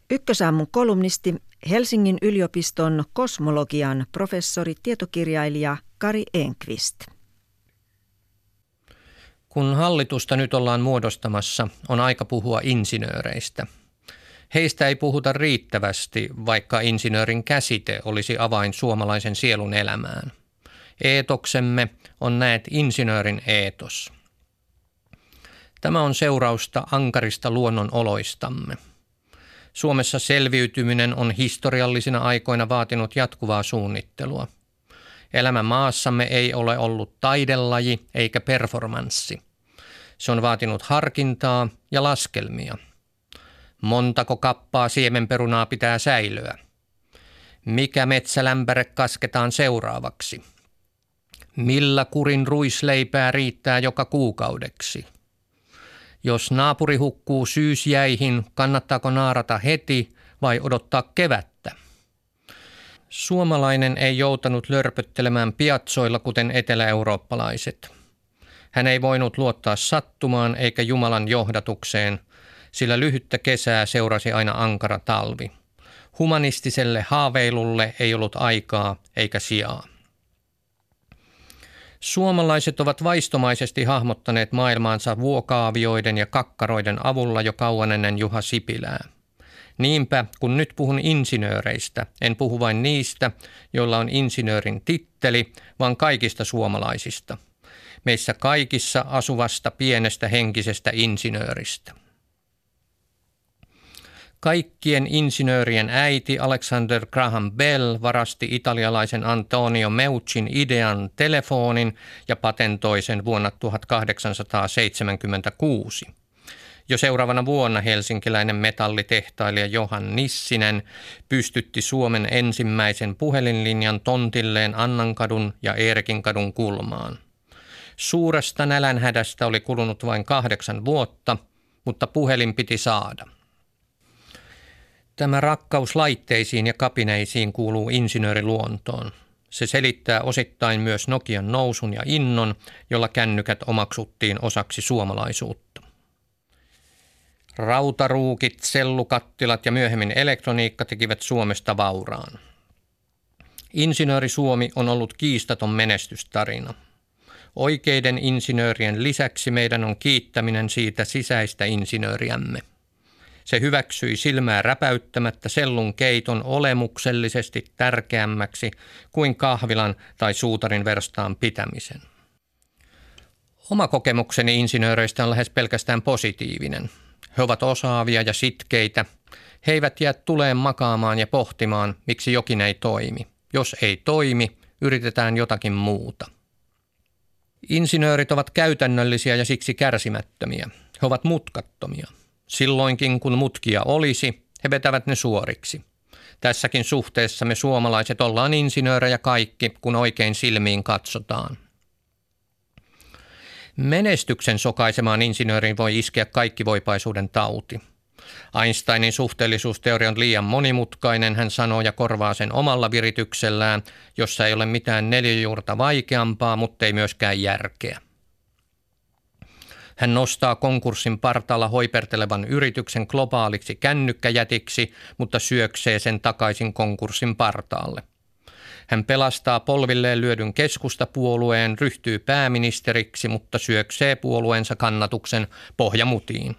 Ykkösaamun kolumnisti, Helsingin yliopiston kosmologian professori, tietokirjailija Kari Enqvist. Kun hallitusta nyt ollaan muodostamassa, on aika puhua insinööreistä. Heistä ei puhuta riittävästi, vaikka insinöörin käsite olisi avain suomalaisen sielun elämään. Eetoksemme on näet insinöörin eetos. Tämä on seurausta ankarista luonnonoloistamme. Suomessa selviytyminen on historiallisina aikoina vaatinut jatkuvaa suunnittelua. Elämä maassamme ei ole ollut taidelaji eikä performanssi. Se on vaatinut harkintaa ja laskelmia. Montako kappaa siemenperunaa pitää säilöä? Mikä metsälämpäre kasketaan seuraavaksi? Millä kurin ruisleipää riittää joka kuukaudeksi? Jos naapuri hukkuu syysjäihin, kannattaako naarata heti vai odottaa kevättä? Suomalainen ei joutanut lörpöttelemään piatsoilla kuten etelä-eurooppalaiset. Hän ei voinut luottaa sattumaan eikä Jumalan johdatukseen, sillä lyhyttä kesää seurasi aina ankara talvi. Humanistiselle haaveilulle ei ollut aikaa eikä sijaa. Suomalaiset ovat vaistomaisesti hahmottaneet maailmaansa vuokaavioiden ja kakkaroiden avulla jo kauan ennen Juha Sipilää. Niinpä, kun nyt puhun insinööreistä, en puhu vain niistä, joilla on insinöörin titteli, vaan kaikista suomalaisista. Meissä kaikissa asuvasta pienestä henkisestä insinööristä. Kaikkien insinöörien äiti Alexander Graham Bell varasti italialaisen Antonio Meuccin idean telefonin ja patentoi sen vuonna 1876. Jo seuraavana vuonna helsinkiläinen metallitehtailija Johan Nissinen pystytti Suomen ensimmäisen puhelinlinjan tontilleen Annankadun ja Eerikinkadun kulmaan. Suuresta nälänhädästä oli kulunut vain 8 vuotta, mutta puhelin piti saada. Tämä rakkaus laitteisiin ja kapineisiin kuuluu insinööriluontoon. Se selittää osittain myös Nokian nousun ja innon, jolla kännykät omaksuttiin osaksi suomalaisuutta. Rautaruukit, sellukattilat ja myöhemmin elektroniikka tekivät Suomesta vauraan. Insinööri Suomi on ollut kiistaton menestystarina. Oikeiden insinöörien lisäksi meidän on kiittäminen siitä sisäistä insinööriämme. Se hyväksyi silmää räpäyttämättä sellun keiton olemuksellisesti tärkeämmäksi kuin kahvilan tai suutarin verstaan pitämisen. Oma kokemukseni insinööreistä on lähes pelkästään positiivinen. He ovat osaavia ja sitkeitä. He eivät jää tuleen makaamaan ja pohtimaan, miksi jokin ei toimi. Jos ei toimi, yritetään jotakin muuta. Insinöörit ovat käytännöllisiä ja siksi kärsimättömiä. He ovat mutkattomia. Silloinkin kun mutkia olisi, he vetävät ne suoriksi. Tässäkin suhteessa me suomalaiset ollaan insinöörejä kaikki, kun oikein silmiin katsotaan. Menestyksen sokaisemaan insinööriin voi iskeä kaikkivoipaisuuden tauti. Einsteinin suhteellisuusteoria on liian monimutkainen, hän sanoo ja korvaa sen omalla virityksellään, jossa ei ole mitään neliöjuurta vaikeampaa, mutta ei myöskään järkeä. Hän nostaa konkurssin partaalla hoipertelevan yrityksen globaaliksi kännykkäjätiksi, mutta syöksee sen takaisin konkurssin partaalle. Hän pelastaa polvilleen lyödyn keskustapuolueen, ryhtyy pääministeriksi, mutta syöksee puolueensa kannatuksen pohjamutiin.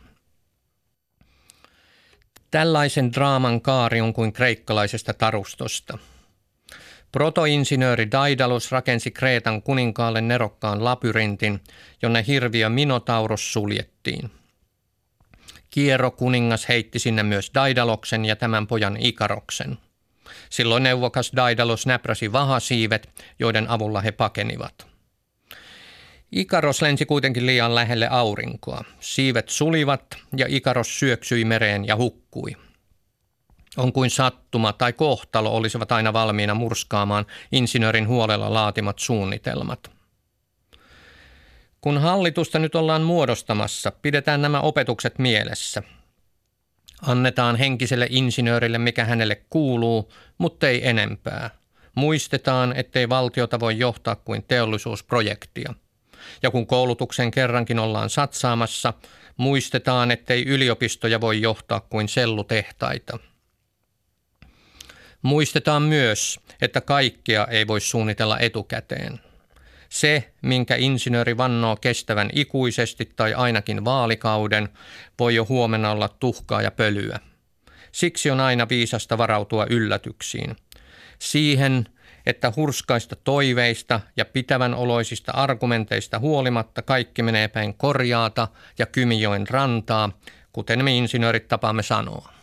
Tällaisen draaman kaari on kuin kreikkalaisesta tarustosta. Protoinsinööri Daidalos rakensi Kreetan kuninkaalle nerokkaan labyrintin, jonne hirviö Minotauros suljettiin. Kiero kuningas heitti sinne myös Daidaloksen ja tämän pojan Ikaroksen. Silloin neuvokas Daidalos näpräsi vahasiivet, joiden avulla he pakenivat. Ikaros lensi kuitenkin liian lähelle aurinkoa. Siivet sulivat ja Ikaros syöksyi mereen ja hukkui. On kuin sattuma tai kohtalo olisivat aina valmiina murskaamaan insinöörin huolella laatimat suunnitelmat. Kun hallitusta nyt ollaan muodostamassa, pidetään nämä opetukset mielessä. Annetaan henkiselle insinöörille, mikä hänelle kuuluu, mutta ei enempää. Muistetaan, ettei valtiota voi johtaa kuin teollisuusprojektia. Ja kun koulutuksen kerrankin ollaan satsaamassa, muistetaan, ettei yliopistoja voi johtaa kuin sellutehtaita. Muistetaan myös, että kaikkea ei voi suunnitella etukäteen. Se, minkä insinööri vannoo kestävän ikuisesti tai ainakin vaalikauden, voi jo huomenna olla tuhkaa ja pölyä. Siksi on aina viisasta varautua yllätyksiin. Siihen, että hurskaista toiveista ja pitävän oloisista argumenteista huolimatta kaikki menee päin Korjaata ja Kymijoen rantaa, kuten me insinöörit tapaamme sanoa.